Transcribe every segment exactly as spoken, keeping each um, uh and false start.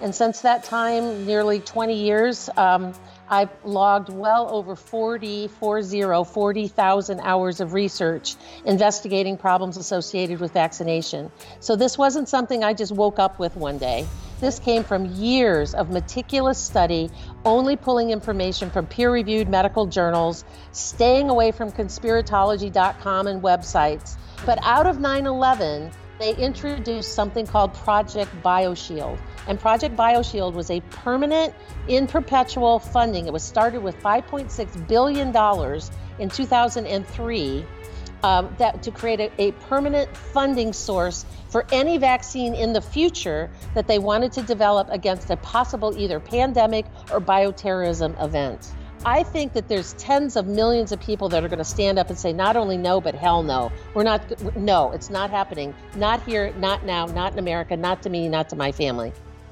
And since that time, nearly twenty years, um, I've logged well over forty, forty thousand hours of research investigating problems associated with vaccination. So this wasn't something I just woke up with one day. This came from years of meticulous study, only pulling information from peer-reviewed medical journals, staying away from conspiratology dot com and websites. But out of nine eleven, they introduced something called Project BioShield. And Project BioShield was a permanent, in perpetual funding. It was started with five point six billion dollars in two thousand three um, that to create a, a permanent funding source for any vaccine in the future that they wanted to develop against a possible either pandemic or bioterrorism event. I think that there's tens of millions of people that are going to stand up and say not only no, but hell no. We're not, no, it's not happening. Not here, not now, not in America, not to me, not to my family.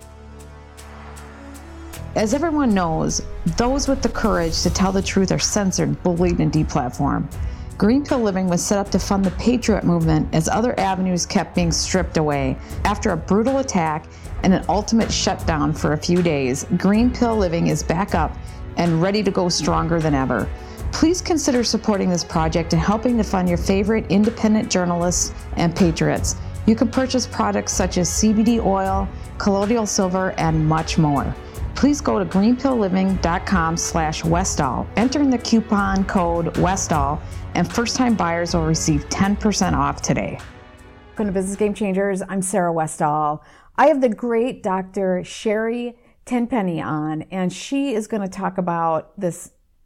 As everyone knows, those with the courage to tell the truth are censored, bullied, and deplatformed. Green Pill Living was set up to fund the Patriot movement as other avenues kept being stripped away. After a brutal attack and an ultimate shutdown for a few days, Green Pill Living is back up and ready to go stronger than ever. Please consider supporting this project and helping to fund your favorite independent journalists and patriots. You can purchase products such as C B D oil, colloidal silver, and much more. Please go to green pill living dot com slash Westall, enter in the coupon code Westall, and first-time buyers will receive ten percent off today. Welcome to Business Game Changers. I'm Sarah Westall. I have the great Doctor Sherry Tenpenny on, and she is going to talk about this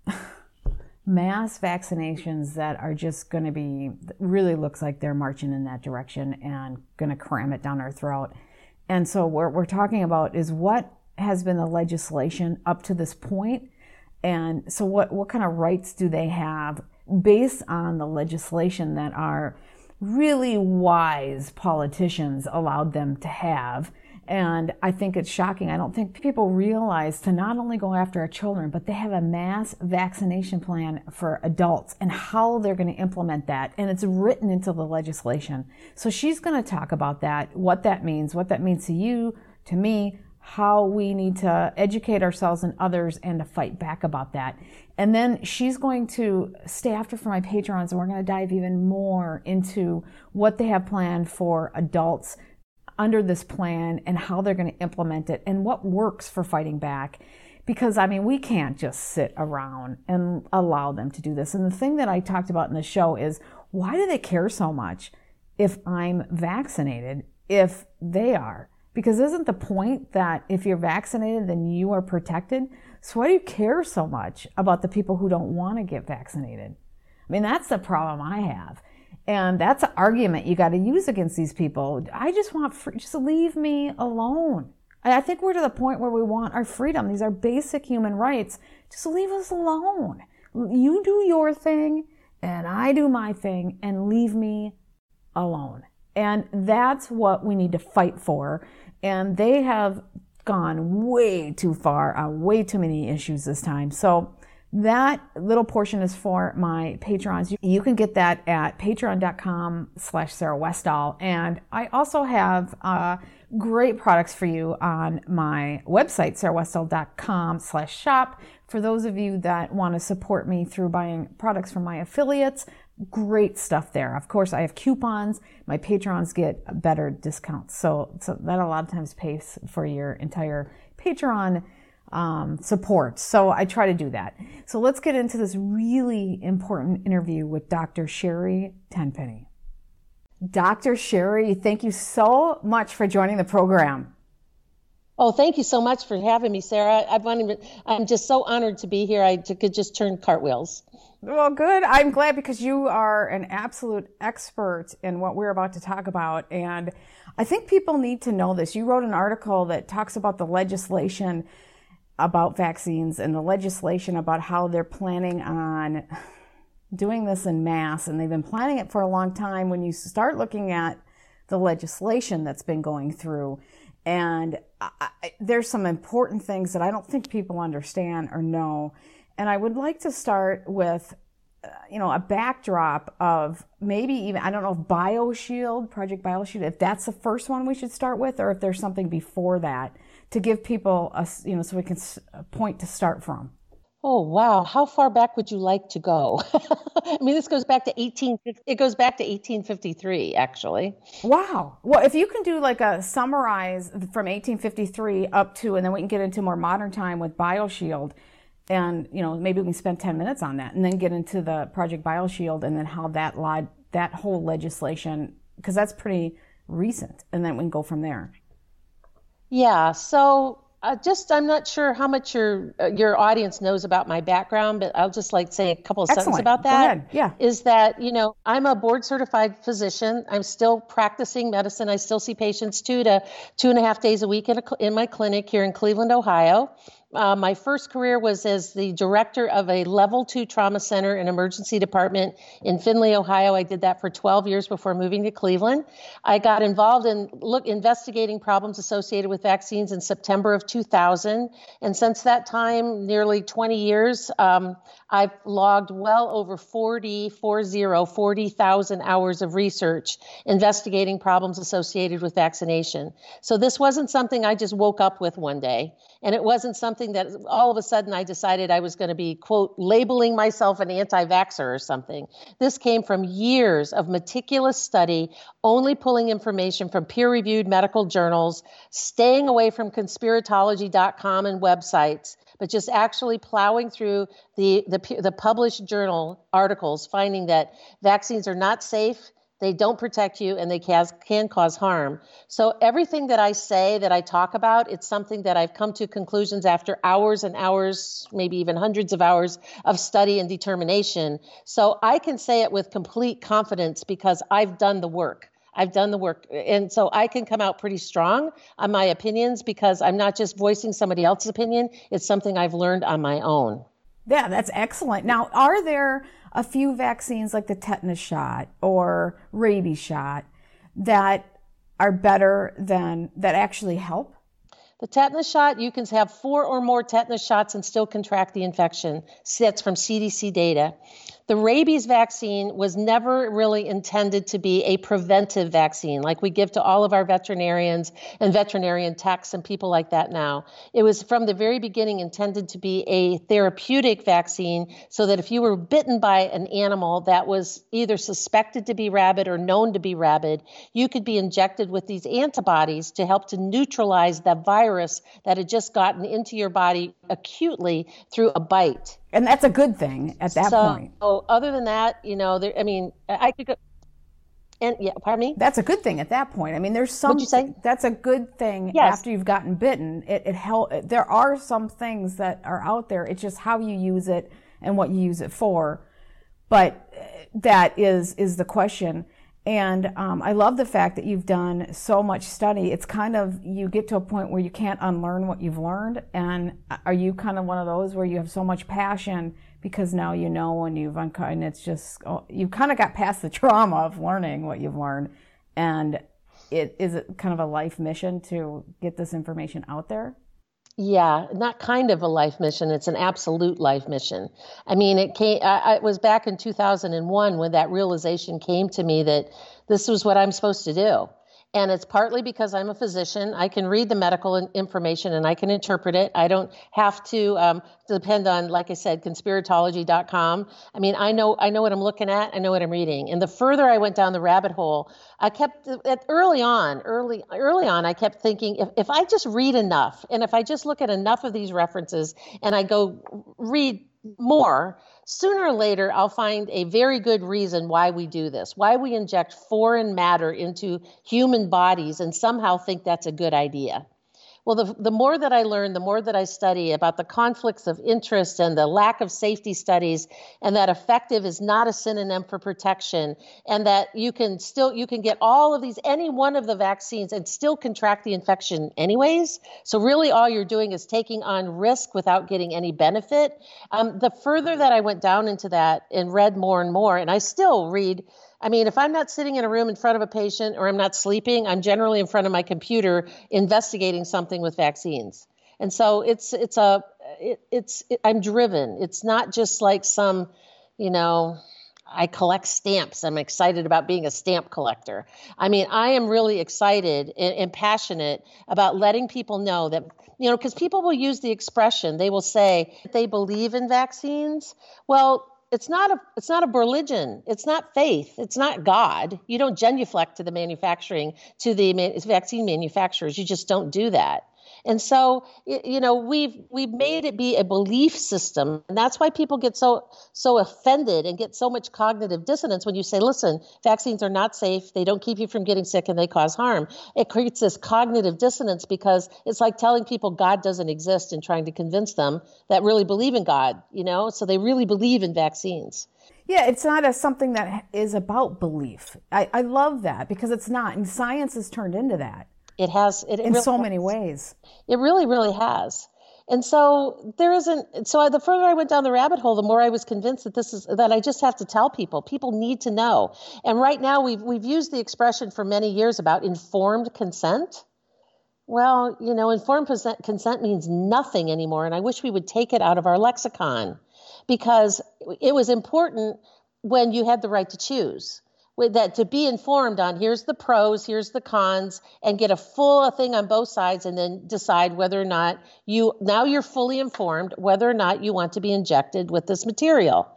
mass vaccinations that are just going to be, really looks like they're marching in that direction and going to cram it down our throat. And so what we're talking about is what has been the legislation up to this point, and so what, what kind of rights do they have based on the legislation that our really wise politicians allowed them to have. And I think it's shocking. I don't think people realize to not only go after our children, but they have a mass vaccination plan for adults and how they're going to implement that. And it's written into the legislation. So she's going to talk about that, what that means, what that means to you, to me, how we need to educate ourselves and others and to fight back about that. And then she's going to stay after for my Patrons, and we're going to dive even more into what they have planned for adults under this plan and how they're going to implement it and what works for fighting back. Because, I mean, we can't just sit around and allow them to do this. And the thing that I talked about in the show is, why do they care so much if I'm vaccinated, if they are? Because isn't the point that if you're vaccinated, then you are protected? So why do you care so much about the people who don't want to get vaccinated? I mean, that's the problem I have. And that's an argument you got to use against these people. I just want, free, just leave me alone. I think we're to the point where we want our freedom. These are basic human rights. Just leave us alone. You do your thing and I do my thing and leave me alone. And that's what we need to fight for. And they have gone way too far on way too many issues this time. So that little portion is for my patrons. You can get that at patreon dot com slash Sarah Westall. And I also have uh, great products for you on my website, sarah westall dot com slash shop. For those of you that want to support me through buying products from my affiliates, great stuff there. Of course, I have coupons. My patrons get better discounts. So, so that a lot of times pays for your entire Patreon um, support. So I try to do that. So let's get into this really important interview with Doctor Sherry Tenpenny. Doctor Sherry, thank you so much for joining the program. Oh, thank you so much for having me, Sarah. I wanted, I'm just so honored to be here. I could just turn cartwheels. Well, good. I'm glad because you are an absolute expert in what we're about to talk about. And I think people need to know this. You wrote an article that talks about the legislation about vaccines and the legislation about how they're planning on doing this in mass. And they've been planning it for a long time. When you start looking at the legislation that's been going through, and I, I, there's some important things that I don't think people understand or know. And I would like to start with, uh, you know, a backdrop of maybe even, I don't know if BioShield, Project BioShield, if that's the first one we should start with, or if there's something before that to give people a, s- you know, so we can s- a point to start from. Oh, wow. How far back would you like to go? I mean, this goes back to eighteen, it goes back to eighteen fifty-three, actually. Wow. Well, if you can do like a summarize from eighteen fifty-three up to, and then we can get into more modern time with BioShield, and you know maybe we can spend ten minutes on that, and then get into the Project BioShield, and then how that lied, that whole legislation, because that's pretty recent, and then we can go from there. Yeah. So uh, just, I'm not sure how much your uh, your audience knows about my background, but I'll just like say a couple of sentences Excellent. about Go that. ahead. Yeah. Is that, you know, I'm a board certified physician. I'm still practicing medicine. I still see patients two to two and a half days a week in, a, cl- in my clinic here in Cleveland, Ohio. Uh, my first career was as the director of a level two trauma center and emergency department in Findlay, Ohio. I did that for twelve years before moving to Cleveland. I got involved in look investigating problems associated with vaccines in September of two thousand. And since that time, nearly twenty years, um, I've logged well over forty, forty thousand hours of research investigating problems associated with vaccination. So this wasn't something I just woke up with one day. And it wasn't something that all of a sudden I decided I was going to be, quote, labeling myself an anti-vaxxer or something. This came from years of meticulous study, only pulling information from peer-reviewed medical journals, staying away from conspiratology dot com and websites, but just actually plowing through the, the, the published journal articles, finding that vaccines are not safe, they don't protect you, and they can, can cause harm. So everything that I say, that I talk about, it's something that I've come to conclusions after hours and hours, maybe even hundreds of hours of study and determination. So I can say it with complete confidence because I've done the work. I've done the work. And so I can come out pretty strong on my opinions because I'm not just voicing somebody else's opinion. It's something I've learned on my own. Yeah, that's excellent. Now, are there a few vaccines like the tetanus shot or rabies shot that are better than, that actually help? The tetanus shot, you can have four or more tetanus shots and still contract the infection. That's from C D C data. The rabies vaccine was never really intended to be a preventive vaccine like we give to all of our veterinarians and veterinarian techs and people like that now. It was from the very beginning intended to be a therapeutic vaccine so that if you were bitten by an animal that was either suspected to be rabid or known to be rabid, you could be injected with these antibodies to help to neutralize the virus that had just gotten into your body acutely through a bite. And that's a good thing at that so, point. So other than that, you know, there, I mean, I could go, and yeah, pardon me? That's a good thing at that point. I mean, there's some, What'd you say? That's a good thing yes. After you've gotten bitten. It, it help, there are some things that are out there. It's just how you use it and what you use it for. But that is, is the question. And um, I love the fact that you've done so much study. It's kind of, you get to a point where you can't unlearn what you've learned. And are you kind of one of those where you have so much passion because now you know and you've uncut, and it's just, oh, you kind of got past the trauma of learning what you've learned. And it is it kind of a life mission to get this information out there? Yeah, not kind of a life mission. It's an absolute life mission. I mean, it came, I, I, it was back in two thousand one when that realization came to me that this was what I'm supposed to do. And it's partly because I'm a physician. I can read the medical information and I can interpret it. I don't have to um, depend on, like I said, conspiratology dot com. I mean, I know I know what I'm looking at. I know what I'm reading. And the further I went down the rabbit hole, I kept at early on, early early on, I kept thinking if, if I just read enough and if I just look at enough of these references and I go read more, sooner or later, I'll find a very good reason why we do this, why we inject foreign matter into human bodies and somehow think that's a good idea. Well, the, the more that I learn, the more that I study about the conflicts of interest and the lack of safety studies, and that effective is not a synonym for protection, and that you can still, you can get all of these, any one of the vaccines and still contract the infection anyways. So really all you're doing is taking on risk without getting any benefit. Um, the further that I went down into that and read more and more, and I still read, I mean, if I'm not sitting in a room in front of a patient or I'm not sleeping, I'm generally in front of my computer investigating something with vaccines. And so it's it's a it, it's it, I'm driven. It's not just like some, you know, I collect stamps. I'm excited about being a stamp collector. I mean, I am really excited and, and passionate about letting people know that, you know, because people will use the expression, they will say they believe in vaccines. Well, it's not a it's not a religion. It's not faith. It's not God. You don't genuflect to the manufacturing, to the man, vaccine manufacturers. You just don't do that. And so, you know, we've we've made it be a belief system, and that's why people get so so offended and get so much cognitive dissonance when you say, "Listen, vaccines are not safe. They don't keep you from getting sick, and they cause harm." It creates this cognitive dissonance because it's like telling people God doesn't exist and trying to convince them that really believe in God. You know, so they really believe in vaccines. Yeah, it's not a something that is about belief. I, I love that because it's not, and science has turned into that. It has it, it in really so has. many ways. It really, really has. And so there isn't. So the further I went down the rabbit hole, the more I was convinced that this is that I just have to tell people. People need to know. And right now, we've we've used the expression for many years about informed consent. Well, you know, informed consent means nothing anymore, and I wish we would take it out of our lexicon, because it was important when you had the right to choose. With that, to be informed on here's the pros, here's the cons, and get a full thing on both sides, and then decide whether or not you, now you're fully informed whether or not you want to be injected with this material.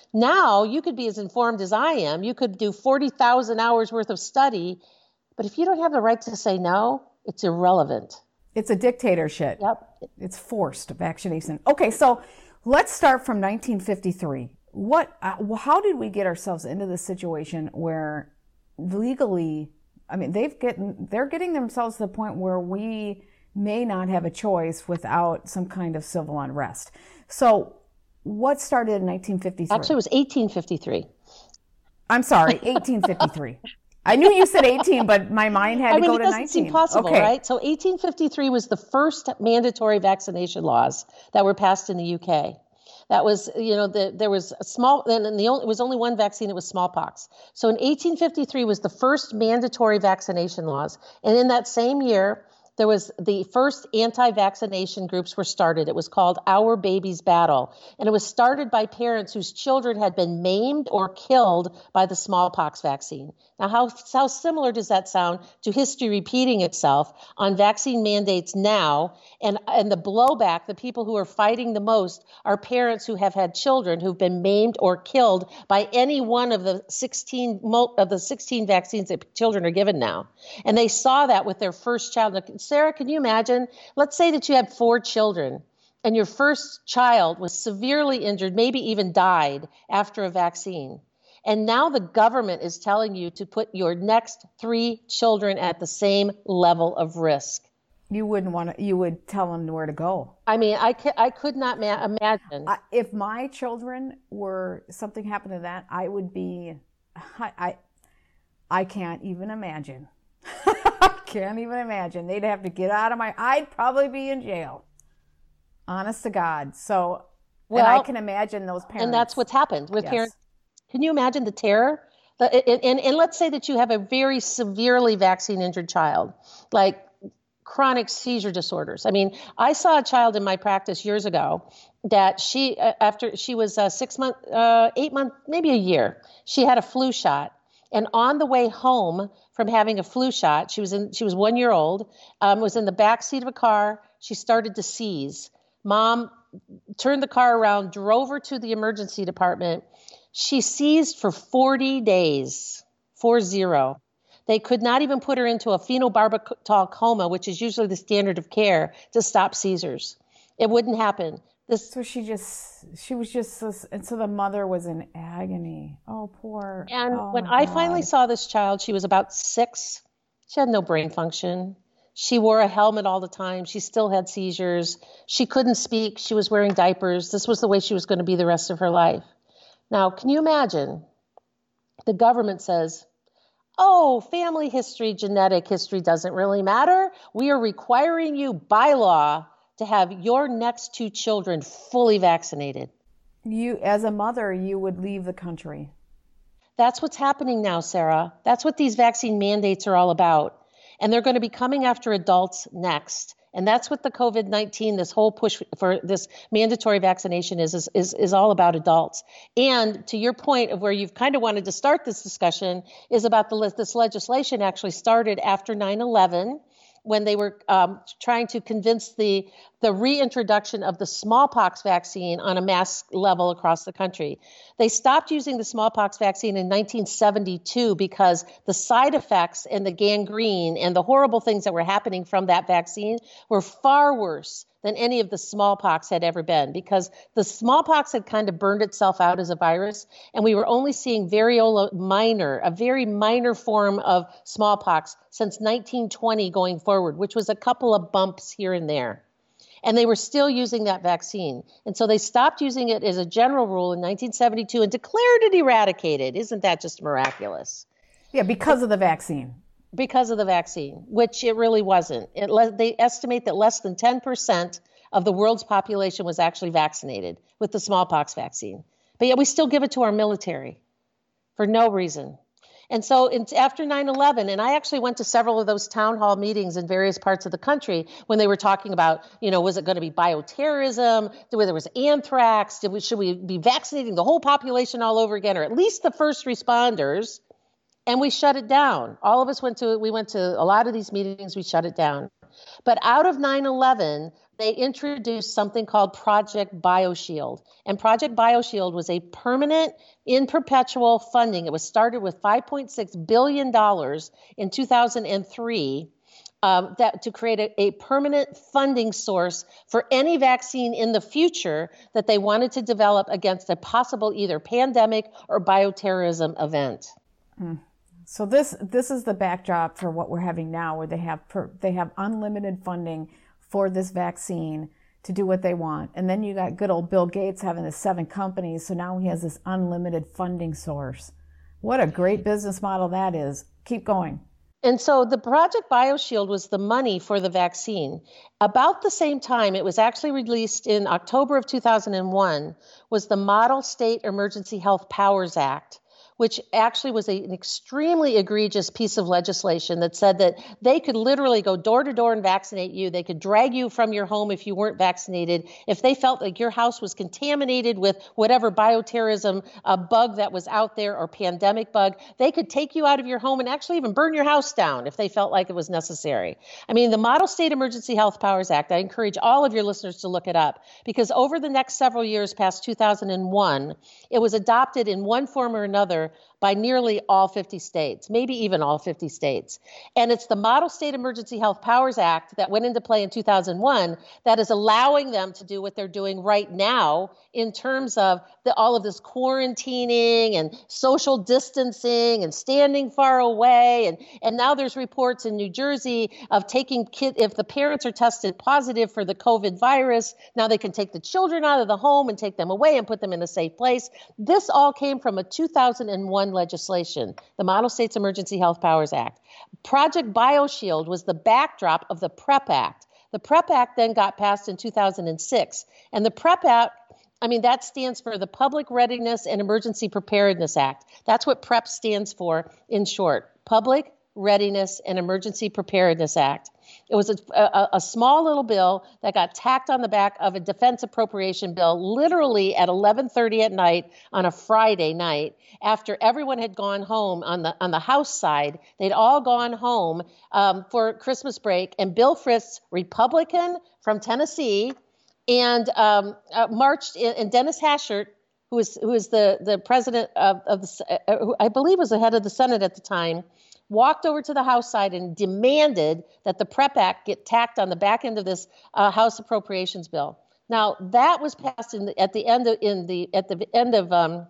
Now you could be as informed as I am. You could do forty thousand hours worth of study, but if you don't have the right to say no, it's irrelevant. It's a dictatorship. Yep. It's forced vaccination. Okay, so let's start from nineteen fifty-three. What? Uh, how did we get ourselves into this situation where legally, I mean, they've getting they're getting themselves to the point where we may not have a choice without some kind of civil unrest. So, what started in nineteen fifty-three? Actually, it was eighteen fifty-three. I'm sorry, eighteen fifty-three. I knew you said eighteen, but my mind had I to mean, go it to doesn't nineteen. seem possible, okay. Right? So eighteen fifty-three was the first mandatory vaccination laws that were passed in the U K. That was, you know, the, there was a small, and the only, it was only one vaccine, it was smallpox. So in eighteen fifty-three was the first mandatory vaccination laws. And in that same year, there was the first anti-vaccination groups were started. It was called Our Baby's Battle. And it was started by parents whose children had been maimed or killed by the smallpox vaccine. Now, how, how similar does that sound to history repeating itself on vaccine mandates now? And, and the blowback, the people who are fighting the most are parents who have had children who've been maimed or killed by any one of the sixteen of the sixteen vaccines that children are given now. And they saw that with their first child. Sarah, can you imagine? Let's say that you had four children and your first child was severely injured, maybe even died after a vaccine. And now the government is telling you to put your next three children at the same level of risk. You wouldn't want to, you would tell them where to go. I mean, I, could, I could not ma- imagine. I, if my children were, something happened to that, I would be, I, I, I can't even imagine. I can't even imagine. They'd have to get out of my, I'd probably be in jail. Honest to God. So, well, and I can imagine those parents. And that's what's happened with yes. parents. Can you imagine the terror? And, and, and let's say that you have a very severely vaccine injured child, like chronic seizure disorders. I mean, I saw a child in my practice years ago that she, after she was uh, six months, uh, eight months, maybe a year, she had a flu shot. And on the way home from having a flu shot, she was in, she was one year old, um, was in the back seat of a car. She started to seize. Mom turned the car around, drove her to the emergency department. She seized for forty days, four zero. They could not even put her into a phenobarbital coma, which is usually the standard of care to stop seizures. It wouldn't happen. This, so she just, she was just, and so the mother was in agony. Oh, poor. And oh when I finally saw this child, she was about six. She had no brain function. She wore a helmet all the time. She still had seizures. She couldn't speak. She was wearing diapers. This was the way she was going to be the rest of her life. Now, can you imagine? The government says, oh, family history, genetic history doesn't really matter. We are requiring you by law to have your next two children fully vaccinated. You, as a mother, you would leave the country. That's what's happening now, Sarah. That's what these vaccine mandates are all about. And they're going to be coming after adults next. And that's what the COVID nineteen, this whole push for this mandatory vaccination is, is, is, is all about adults. And to your point of where you've kind of wanted to start this discussion is about the this legislation actually started after nine eleven, when they were um, trying to convince the the reintroduction of the smallpox vaccine on a mass level across the country. They stopped using the smallpox vaccine in nineteen seventy-two because the side effects and the gangrene and the horrible things that were happening from that vaccine were far worse than any of the smallpox had ever been, because the smallpox had kind of burned itself out as a virus, and we were only seeing variola minor, a very minor form of smallpox since nineteen twenty going forward, which was a couple of bumps here and there. And they were still using that vaccine. And so they stopped using it as a general rule in nineteen seventy-two and declared it eradicated. Isn't that just miraculous? Yeah, because of the vaccine. Because of the vaccine, which it really wasn't. It le- they estimate that less than ten percent of the world's population was actually vaccinated with the smallpox vaccine. But yet we still give it to our military for no reason. And so in, after nine eleven, and I actually went to several of those town hall meetings in various parts of the country when they were talking about, you know, was it going to be bioterrorism? Whether there was anthrax? Did we, should we be vaccinating the whole population all over again, or at least the first responders? And we shut it down. All of us went to, we went to a lot of these meetings, we shut it down. But out of nine eleven, they introduced something called Project BioShield. And Project BioShield was a permanent, in perpetual funding. It was started with five point six billion dollars in two thousand three um, that to create a, a permanent funding source for any vaccine in the future that they wanted to develop against a possible either pandemic or bioterrorism event. Mm. So this this is the backdrop for what we're having now, where they have per, they have unlimited funding for this vaccine to do what they want. And then you got good old Bill Gates having the seven companies, so now he has this unlimited funding source. What a great business model that is. Keep going. And so the Project BioShield was the money for the vaccine. About the same time, it was actually released in October of two thousand one, was the Model State Emergency Health Powers Act, which actually was a, an extremely egregious piece of legislation that said that they could literally go door to door and vaccinate you. They could drag you from your home if you weren't vaccinated. If they felt like your house was contaminated with whatever bioterrorism uh, bug that was out there or pandemic bug, they could take you out of your home and actually even burn your house down if they felt like it was necessary. I mean, the Model State Emergency Health Powers Act, I encourage all of your listeners to look it up, because over the next several years past two thousand one, it was adopted in one form or another by nearly all fifty states, maybe even all fifty states. And it's the Model State Emergency Health Powers Act that went into play in two thousand one that is allowing them to do what they're doing right now in terms of the, all of this quarantining and social distancing and standing far away. And, and now there's reports in New Jersey of taking kids, if the parents are tested positive for the COVID virus, now they can take the children out of the home and take them away and put them in a safe place. This all came from a two thousand one legislation, the Model States Emergency Health Powers Act. Project BioShield was the backdrop of the PrEP Act. The PrEP Act then got passed in two thousand six. And the PrEP Act, I mean, that stands for the Public Readiness and Emergency Preparedness Act. That's what PrEP stands for in short, Public Readiness and Emergency Preparedness Act. It was a, a, a small little bill that got tacked on the back of a defense appropriation bill literally at eleven thirty at night on a Friday night after everyone had gone home on the on the House side. They'd all gone home um, for Christmas break, and Bill Frist, Republican from Tennessee, and um, uh, marched in, and Dennis Hastert, who was who was the the president of, of the, uh, who I believe was the head of the Senate at the time, walked over to the House side and demanded that the PrEP Act get tacked on the back end of this uh, House appropriations bill. Now that was passed in the, at the end of in the at the end of um,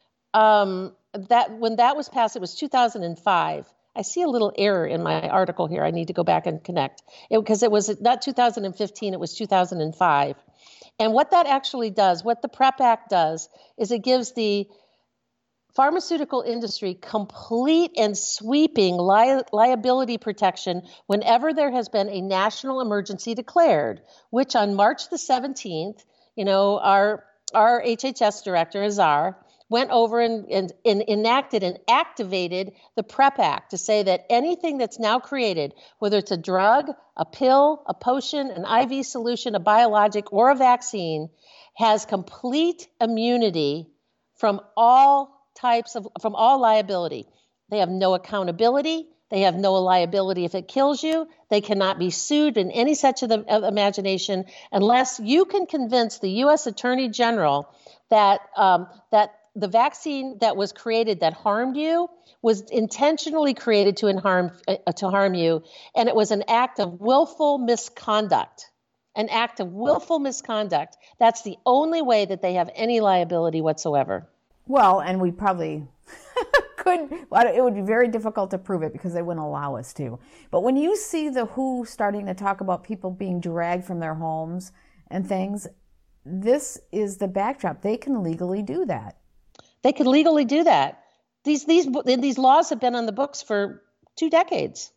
um, that when that was passed, it was two thousand five. I see a little error in my article here. I need to go back and connect it because it was not two thousand fifteen. It was two thousand five. And what that actually does, what the PrEP Act does, is it gives the pharmaceutical industry complete and sweeping li- liability protection whenever there has been a national emergency declared, which on March the seventeenth, you know, our, our H H S director, Azar, went over and, and, and enacted and activated the PrEP Act to say that anything that's now created, whether it's a drug, a pill, a potion, an I V solution, a biologic, or a vaccine, has complete immunity from all types of, from all liability. They have no accountability. They have no liability if it kills you. They cannot be sued in any such of the of imagination unless you can convince the U S Attorney General that um, that the vaccine that was created that harmed you was intentionally created to harm uh, to harm you, and it was an act of willful misconduct. An act of willful misconduct. That's the only way that they have any liability whatsoever. Well, and we probably couldn't, it would be very difficult to prove it because they wouldn't allow us to. But when you see the W H O starting to talk about people being dragged from their homes and things, this is the backdrop. They can legally do that. They can legally do that. These these these laws have been on the books for two decades,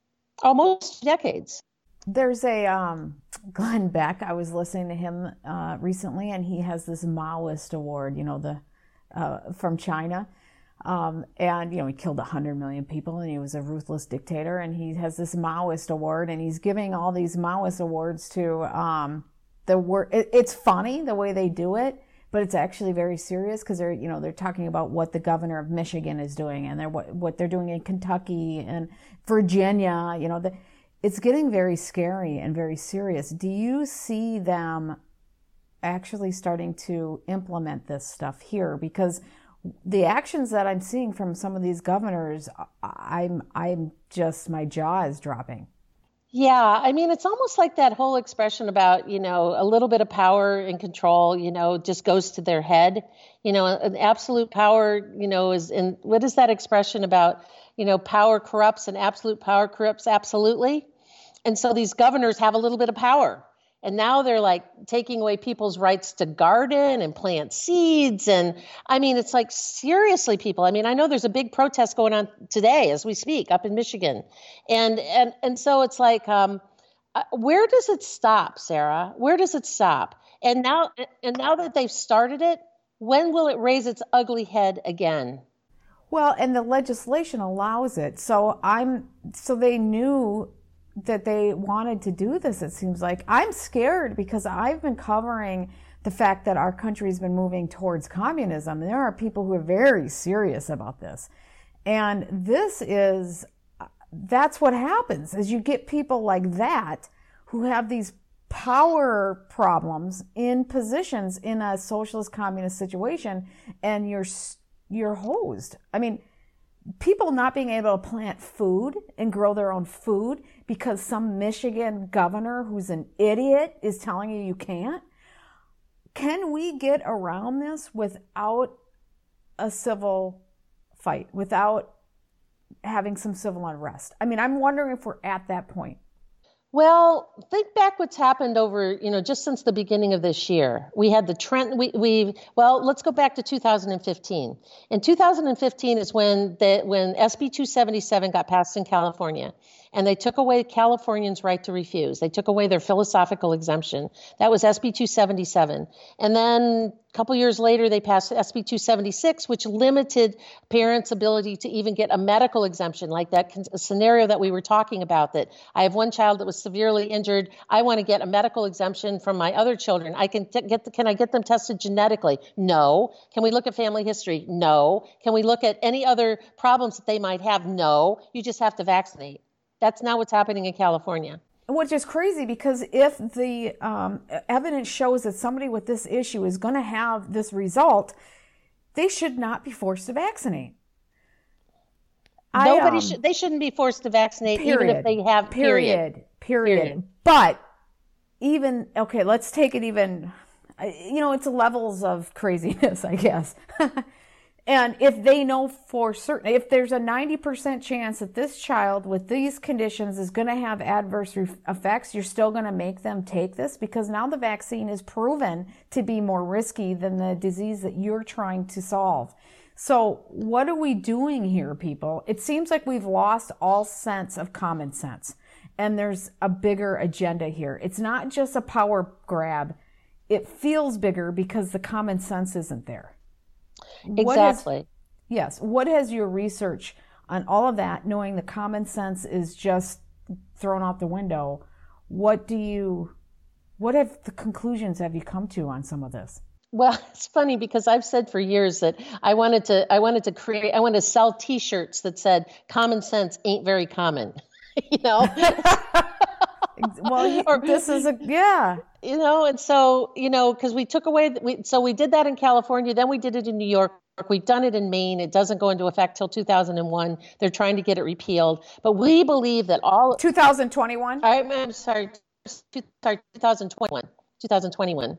almost two decades. There's a um, Glenn Beck. I was listening to him uh, recently, and he has this Maoist award, you know, the uh, from China. Um, and, you know, he killed one hundred million people, and he was a ruthless dictator, and he has this Maoist award, and he's giving all these Maoist awards to um, the word. It, it's funny the way they do it, but it's actually very serious because they're, you know, they're talking about what the governor of Michigan is doing, and they're what, what they're doing in Kentucky and Virginia, you know, the, it's getting very scary and very serious. Do you see them actually starting to implement this stuff here? Because the actions that I'm seeing from some of these governors, I'm, I'm just, my jaw is dropping. Yeah, I mean, it's almost like that whole expression about, you know, a little bit of power and control, you know, just goes to their head. You know, an absolute power, you know, is in, what is that expression about, you know, power corrupts and absolute power corrupts absolutely. And so these governors have a little bit of power. And now they're like taking away people's rights to garden and plant seeds. And I mean, it's like, seriously, people. I mean, I know there's a big protest going on today as we speak up in Michigan. And and and so it's like, um, uh, where does it stop, Sarah? Where does it stop? And now and now that they've started it, when will it raise its ugly head again? Well, and the legislation allows it. So I'm so they knew that they wanted to do this, it seems like. I'm scared because I've been covering the fact that our country's been moving towards communism. There are people who are very serious about this. And this is, that's what happens, is you get people like that who have these power problems in positions in a socialist communist situation, and you're, you're hosed. I mean, people not being able to plant food and grow their own food because some Michigan governor who's an idiot is telling you you can't. Can we get around this without a civil fight, without having some civil unrest? I mean, I'm wondering if we're at that point. Well, think back what's happened over, you know, just since the beginning of this year. We had the trend, we, we well, let's go back to two thousand fifteen. In two thousand fifteen is when the, when S B two seventy-seven got passed in California, and they took away Californians' right to refuse. They took away their philosophical exemption. That was S B two seventy-seven. And then a couple years later, they passed S B two seventy-six, which limited parents' ability to even get a medical exemption, like that scenario that we were talking about, that I have one child that was severely injured. I want to get a medical exemption from my other children. I can t- get the, can I get them tested genetically? No. Can we look at family history? No. Can we look at any other problems that they might have? No. You just have to vaccinate. That's not what's happening in California. Which is crazy, because if the um, evidence shows that somebody with this issue is going to have this result, they should not be forced to vaccinate. Nobody I, um, should. They shouldn't be forced to vaccinate, period, even if they have. Period. Period. Period. Period. But even okay, let's take it even. You know, it's levels of craziness, I guess. And if they know for certain, if there's a ninety percent chance that this child with these conditions is going to have adverse re- effects, you're still going to make them take this, because now the vaccine is proven to be more risky than the disease that you're trying to solve. So what are we doing here, people? It seems like we've lost all sense of common sense, and there's a bigger agenda here. It's not just a power grab. It feels bigger because the common sense isn't there. What has- Exactly. yes. What has your research on all of that, knowing the common sense is just thrown out the window? What do you, what have the conclusions have you come to on some of this? Well, it's funny because I've said for years that I wanted to, I wanted to create, I wanted to sell T-shirts that said "Common sense ain't very common," you know. Well, Or- this is a yeah. You know, and so, you know, because we took away, we, so we did that in California, then we did it in New York. We've done it in Maine. It doesn't go into effect till two thousand one. They're trying to get it repealed. But we believe that all, twenty twenty-one. I'm, I'm sorry, two, sorry, twenty twenty-one, twenty twenty-one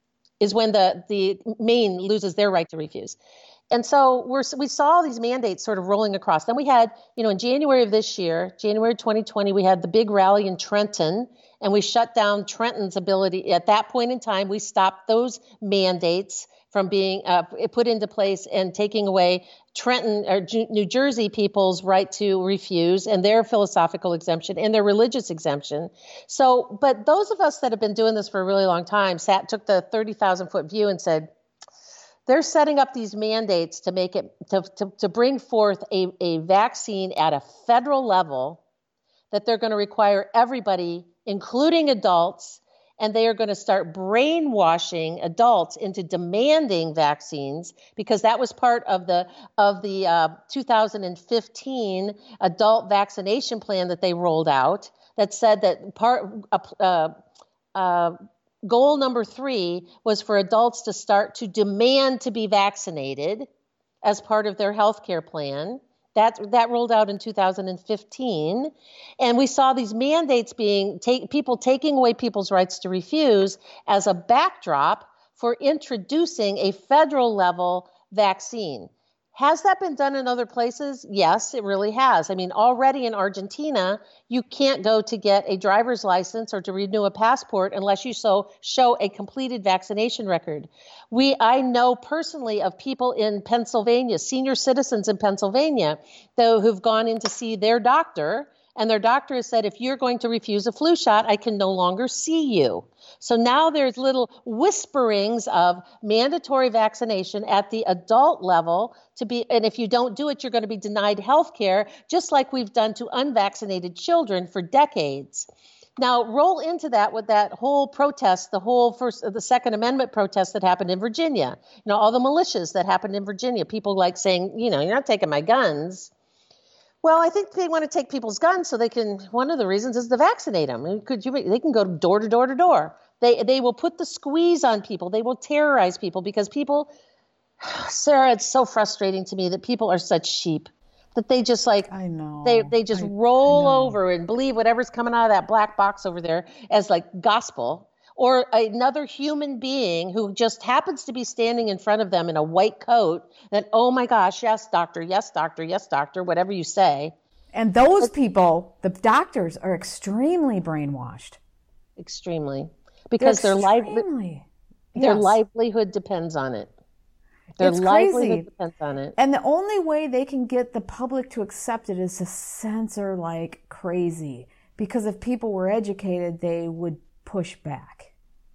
is when the, the Maine loses their right to refuse. And so we're, we saw all these mandates sort of rolling across. Then we had, you know, in January of this year, January twenty twenty, we had the big rally in Trenton, and we shut down Trenton's ability. At that point in time, we stopped those mandates from being uh, put into place and taking away Trenton or New Jersey people's right to refuse and their philosophical exemption and their religious exemption. So, but those of us that have been doing this for a really long time sat, took the thirty thousand foot view and said, they're setting up these mandates to make it, to, to, to bring forth a, a vaccine at a federal level that they're going to require everybody, including adults, and they are going to start brainwashing adults into demanding vaccines, because that was part of the of the uh, two thousand fifteen adult vaccination plan that they rolled out that said that part uh, uh, goal number three was for adults to start to demand to be vaccinated as part of their health care plan. That, that rolled out in two thousand fifteen. And we saw these mandates being, take, people taking away people's rights to refuse as a backdrop for introducing a federal level vaccine. Has that been done in other places? Yes, it really has. I mean, already in Argentina, you can't go to get a driver's license or to renew a passport unless you so show a completed vaccination record. We, I know personally of people in Pennsylvania, senior citizens in Pennsylvania, though, who've gone in to see their doctor, and their doctor has said, if you're going to refuse a flu shot, I can no longer see you. So now there's little whisperings of mandatory vaccination at the adult level to be, and if you don't do it, you're going to be denied health care, just like we've done to unvaccinated children for decades. Now, roll into that with that whole protest, the whole first, the Second Amendment protest that happened in Virginia. You know, all the militias that happened in Virginia, people like saying, you know, you're not taking my guns. Well, I think they want to take people's guns so they can, one of the reasons is to vaccinate them. Could you, they can go door to door to door. They they will put the squeeze on people. They will terrorize people because people, Sarah, it's so frustrating to me that people are such sheep that they just like, I know. They, they just I, roll I over and believe whatever's coming out of that black box over there as like gospel, or another human being who just happens to be standing in front of them in a white coat that, oh my gosh, yes, doctor, yes, doctor, yes, doctor, whatever you say. And those people, the doctors, are extremely brainwashed. Extremely. Because their, lively, yes. their livelihood depends on it. Their it's livelihood crazy. depends on it. And the only way they can get the public to accept it is to censor like crazy. Because if people were educated, they would push back.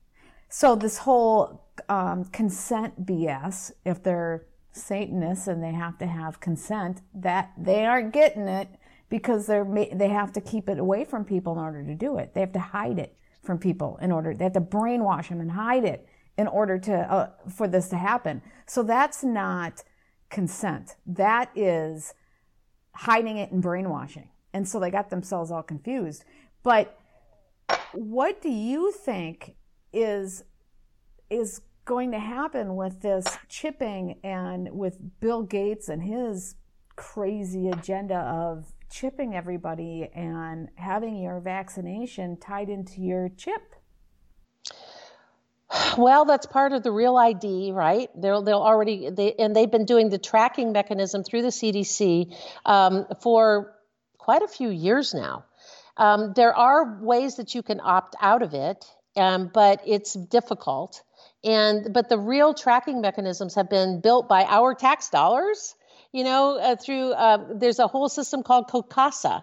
So this whole um, consent B S, if they're Satanists and they have to have consent, that they aren't getting it because they're they have to keep it away from people in order to do it. They have to hide it from people in order. They have to brainwash them and hide it in order to uh, for this to happen. So that's not consent. That is hiding it and brainwashing. And so they got themselves all confused. But what do you think is is going to happen with this chipping and with Bill Gates and his crazy agenda of chipping everybody and having your vaccination tied into your chip? Well, that's part of the Real I D, right? They'll they'll already they and they've been doing the tracking mechanism through the C D C um, for quite a few years now. Um, there are ways that you can opt out of it, um, but it's difficult. And but the real tracking mechanisms have been built by our tax dollars. You know, uh, through uh, there's a whole system called COCASA.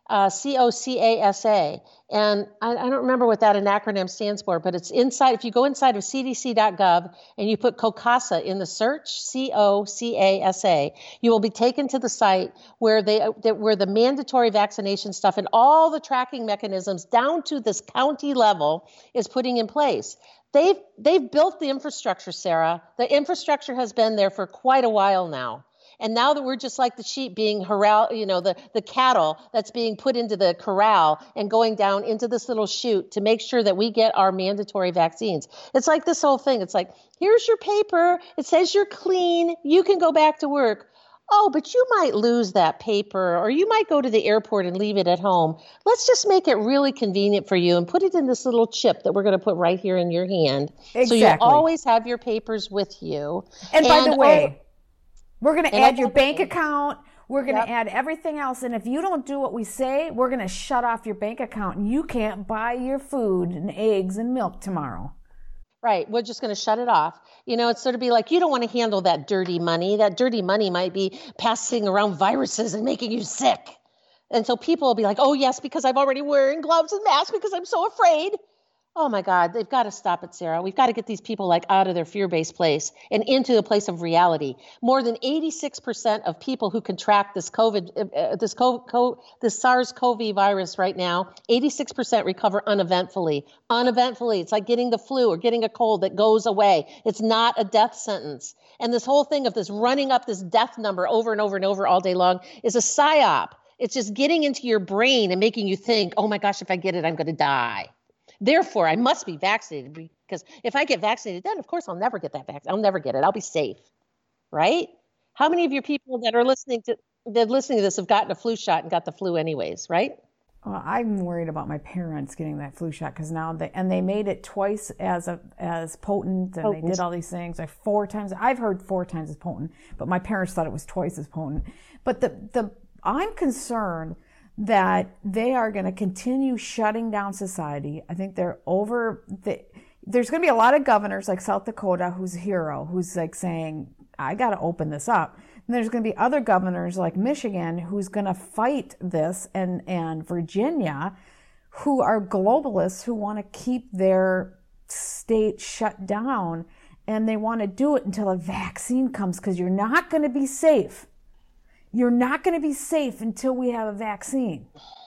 uh, C O C A S A. And I, I don't remember what that an acronym stands for, but it's inside. If you go inside of C D C dot gov and you put COCASA in the search, C O C A S A, you will be taken to the site where they where the mandatory vaccination stuff and all the tracking mechanisms down to this county level is putting in place. They've they've built the infrastructure, Sarah. The infrastructure has been there for quite a while now. And now that we're just like the sheep being corral, you know, the, the cattle that's being put into the corral and going down into this little chute to make sure that we get our mandatory vaccines. It's like this whole thing. It's like, here's your paper. It says you're clean. You can go back to work. Oh, but you might lose that paper, or you might go to the airport and leave it at home. Let's just make it really convenient for you and put it in this little chip that we're going to put right here in your hand. Exactly. So you always have your papers with you. And, and by the way, oh, we're going to add your bank account. We're going to yep. add everything else. And if you don't do what we say, we're going to shut off your bank account and you can't buy your food and eggs and milk tomorrow. Right. We're just going to shut it off. You know, it's sort of be like, you don't want to handle that dirty money. That dirty money might be passing around viruses and making you sick. And so people will be like, oh, yes, because I'm already wearing gloves and masks because I'm so afraid. Oh, my God, they've got to stop it, Sarah. We've got to get these people like out of their fear-based place and into a place of reality. More than eighty-six percent of people who contract this COVID, uh, this COVID, this SARS-C o V virus right now, eighty-six percent recover uneventfully. Uneventfully. It's like getting the flu or getting a cold that goes away. It's not a death sentence. And this whole thing of this running up this death number over and over and over all day long is a psyop. It's just getting into your brain and making you think, oh, my gosh, if I get it, I'm going to die. Therefore, I must be vaccinated because if I get vaccinated, then of course I'll never get that vaccine. I'll never get it. I'll be safe, right? How many of your people that are listening to that listening to this have gotten a flu shot and got the flu anyways, right? Well, I'm worried about my parents getting that flu shot because now they and they made it twice as a, as potent and potent. They did all these things like four times. I've heard four times as potent, but my parents thought it was twice as potent. But the the I'm concerned that they are going to continue shutting down society. I think they're over. The, there's going to be a lot of governors like South Dakota, who's a hero, who's like saying, I got to open this up. And there's going to be other governors like Michigan, who's going to fight this, and, and Virginia, who are globalists who want to keep their state shut down. And they want to do it until a vaccine comes because you're not going to be safe. You're not going to be safe until we have a vaccine.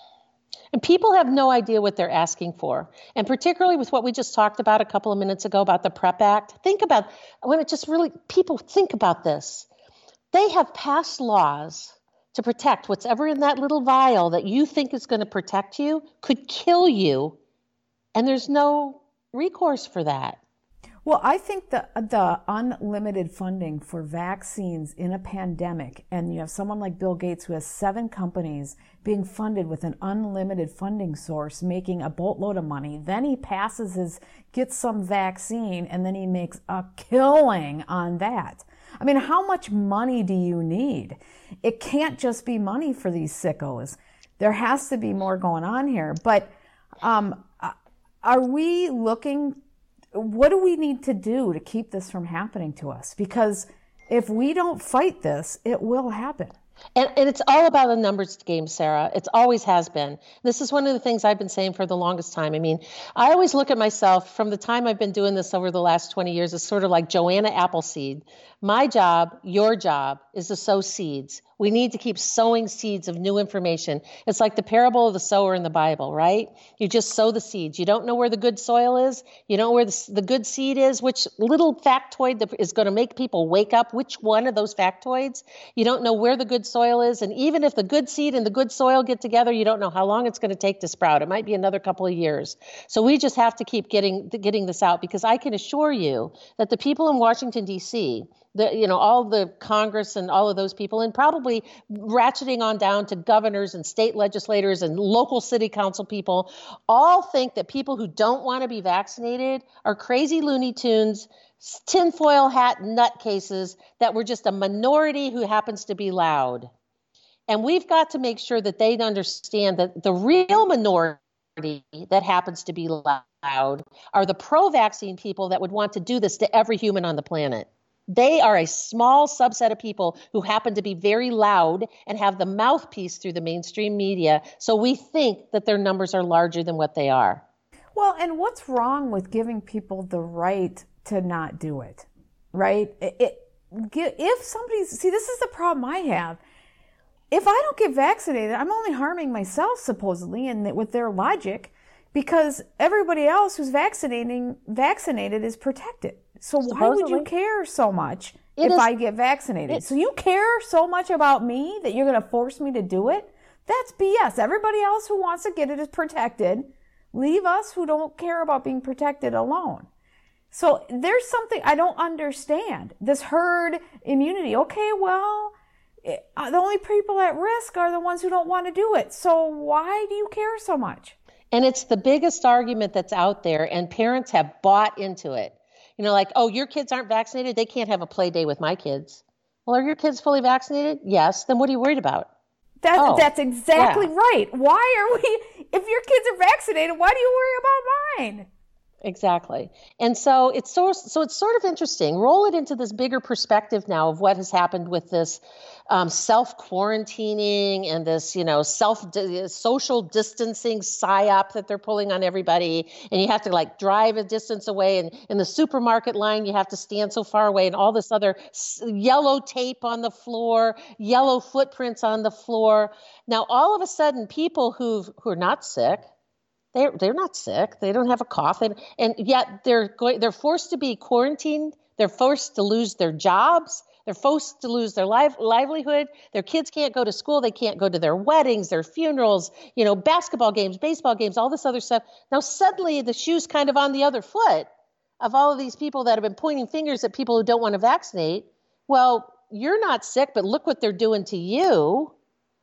And people have no idea what they're asking for. And particularly with what we just talked about a couple of minutes ago about the PrEP Act, think about when it just really, people think about this. They have passed laws to protect what's ever in that little vial that you think is going to protect you, could kill you, and there's no recourse for that. Well, I think the the unlimited funding for vaccines in a pandemic, and you have someone like Bill Gates who has seven companies being funded with an unlimited funding source, making a boatload of money. Then he passes his, gets some vaccine, and then he makes a killing on that. I mean, how much money do you need? It can't just be money for these sickos. There has to be more going on here. But um, are we looking... What do we need to do to keep this from happening to us? Because if we don't fight this, it will happen. And, and it's all about a numbers game, Sarah. It always has been. This is one of the things I've been saying for the longest time. I mean, I always look at myself from the time I've been doing this over the last twenty years as sort of like Joanna Appleseed. My job, your job, is to sow seeds. We need to keep sowing seeds of new information. It's like the parable of the sower in the Bible, right? You just sow the seeds. You don't know where the good soil is. You don't know where the, the good seed is, which little factoid that is going to make people wake up, which one of those factoids. You don't know where the good soil is. And even if the good seed and the good soil get together, you don't know how long it's going to take to sprout. It might be another couple of years. So we just have to keep getting, getting this out, because I can assure you that the people in Washington, D C, the, you know, all the Congress and all of those people, and probably ratcheting on down to governors and state legislators and local city council people, all think that people who don't want to be vaccinated are crazy Looney Tunes, tinfoil hat nutcases that were just a minority who happens to be loud. And we've got to make sure that they understand that the real minority that happens to be loud are the pro-vaccine people that would want to do this to every human on the planet. They are a small subset of people who happen to be very loud and have the mouthpiece through the mainstream media. So we think that their numbers are larger than what they are. Well, and what's wrong with giving people the right to not do it, right? It, it, if somebody's, see, this is the problem I have. If I don't get vaccinated, I'm only harming myself, supposedly, and with their logic, because everybody else who's vaccinating vaccinated is protected. So why would you care so much it if is, I get vaccinated? It, so you care so much about me that you're going to force me to do it? That's B S. Everybody else who wants to get it is protected. Leave us who don't care about being protected alone. So there's something I don't understand. This herd immunity. Okay, well, it, uh, the only people at risk are the ones who don't want to do it. So why do you care so much? And it's the biggest argument that's out there, and parents have bought into it. You know, like, oh, your kids aren't vaccinated, they can't have a play day with my kids. Well, are your kids fully vaccinated? Yes. Then what are you worried about? That, oh, that's exactly yeah. right. Why are we, if your kids are vaccinated, why do you worry about mine? Exactly. And so it's so, so it's sort of interesting. Roll it into this bigger perspective now of what has happened with this um, self-quarantining and this, you know, self social distancing psyop that they're pulling on everybody. And you have to like drive a distance away, and in the supermarket line, you have to stand so far away, and all this other yellow tape on the floor, yellow footprints on the floor. Now, all of a sudden, people who've, who are not sick, They're they're not sick. They don't have a cough, and, and yet they're going. They're forced to be quarantined. They're forced to lose their jobs. They're forced to lose their life, livelihood. Their kids can't go to school. They can't go to their weddings, their funerals, you know, basketball games, baseball games, all this other stuff. Now suddenly the shoe's kind of on the other foot of all of these people that have been pointing fingers at people who don't want to vaccinate. Well, you're not sick, but look what they're doing to you.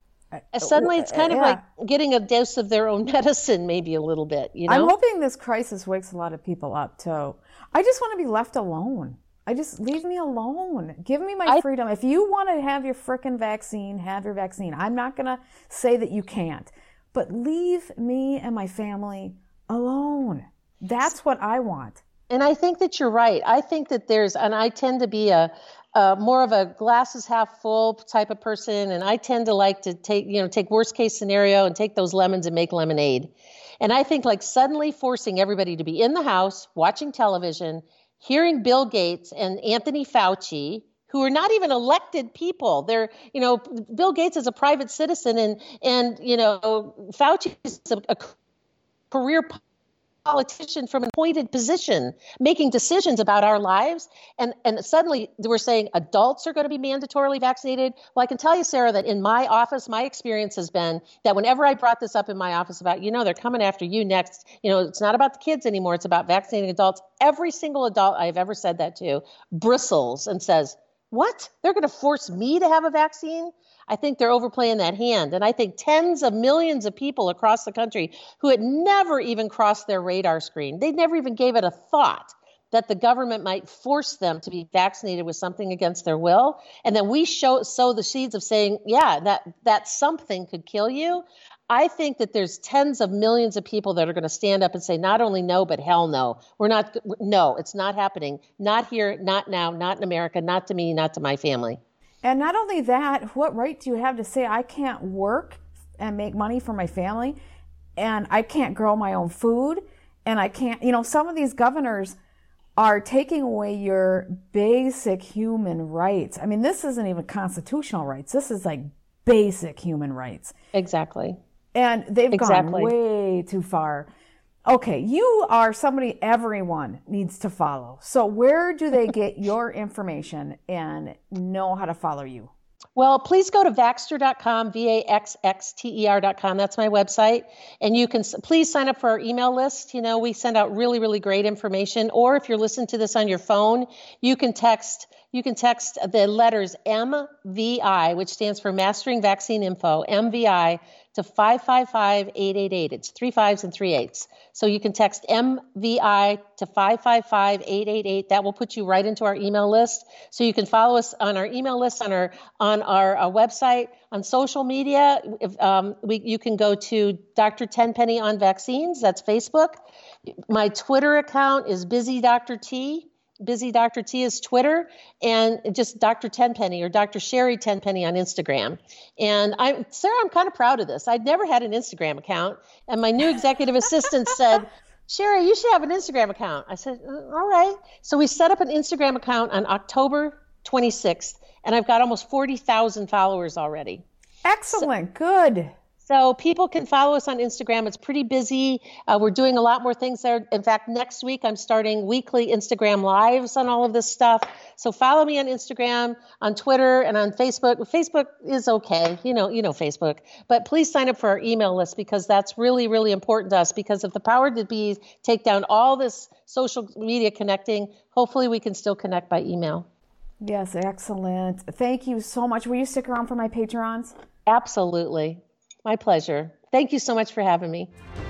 Uh, suddenly it's kind of yeah. like getting a dose of their own medicine, maybe a little bit, you know? I'm hoping this crisis wakes a lot of people up too. I just want to be left alone. I just, leave me alone. Give me my I, freedom. If you want to have your frickin' vaccine, have your vaccine. I'm not going to say that you can't, but leave me and my family alone. That's what I want. And I think that you're right. I think that there's, and I tend to be a, Uh, more of a glasses half full type of person. And I tend to like to take, you know, take worst case scenario and take those lemons and make lemonade. And I think like suddenly forcing everybody to be in the house, watching television, hearing Bill Gates and Anthony Fauci, who are not even elected people. They're, you know, Bill Gates is a private citizen, and, and, you know, Fauci is a, a career politician from an appointed position making decisions about our lives. And, and suddenly we're saying adults are going to be mandatorily vaccinated. Well, I can tell you, Sarah, that in my office, my experience has been that whenever I brought this up in my office about, you know, they're coming after you next, you know, it's not about the kids anymore. It's about vaccinating adults. Every single adult I've ever said that to bristles and says, what? They're going to force me to have a vaccine? I think they're overplaying that hand. And I think tens of millions of people across the country who had never even crossed their radar screen, they never even gave it a thought that the government might force them to be vaccinated with something against their will. And then we show, sow the seeds of saying, yeah, that, that something could kill you. I think that there's tens of millions of people that are going to stand up and say, not only no, but hell no. We're not, no, it's not happening. Not here, not now, not in America, not to me, not to my family. And not only that, what right do you have to say I can't work and make money for my family, and I can't grow my own food, and I can't, you know, some of these governors are taking away your basic human rights. I mean, this isn't even constitutional rights. This is like basic human rights. Exactly. And they've exactly. gone way too far. Okay, you are somebody everyone needs to follow. So where do they get your information and know how to follow you? Well, please go to Vaxxter dot com, V A X X T E R dot com. That's my website. And you can please sign up for our email list. You know, we send out really, really great information. Or if you're listening to this on your phone, you can text you can text the letters M V I, which stands for Mastering Vaccine Info, M V I, to five five five, eight eight eight. It's three fives and three eights. So you can text M V I to five five five, eight eight eight. That will put you right into our email list. So you can follow us on our email list, on our on our uh, website, on social media. If, um, we, you can go to Doctor Tenpenny on Vaccines. That's Facebook. My Twitter account is Busy Doctor T. Busy Doctor T is Twitter, and just Doctor Tenpenny or Doctor Sherry Tenpenny on Instagram. And I'm, Sarah, I'm kind of proud of this. I'd never had an Instagram account, and my new executive assistant said, Sherry, you should have an Instagram account. I said, all right. So we set up an Instagram account on October twenty-sixth, and I've got almost forty thousand followers already. Excellent. So, good. So people can follow us on Instagram. It's pretty busy. Uh, we're doing a lot more things there. In fact, next week, I'm starting weekly Instagram lives on all of this stuff. So follow me on Instagram, on Twitter, and on Facebook. Facebook is okay. You know, you know Facebook. But please sign up for our email list, because that's really, really important to us, because if the power to be take down all this social media connecting, hopefully we can still connect by email. Yes, excellent. Thank you so much. Will you stick around for my Patrons? Absolutely. My pleasure. Thank you so much for having me.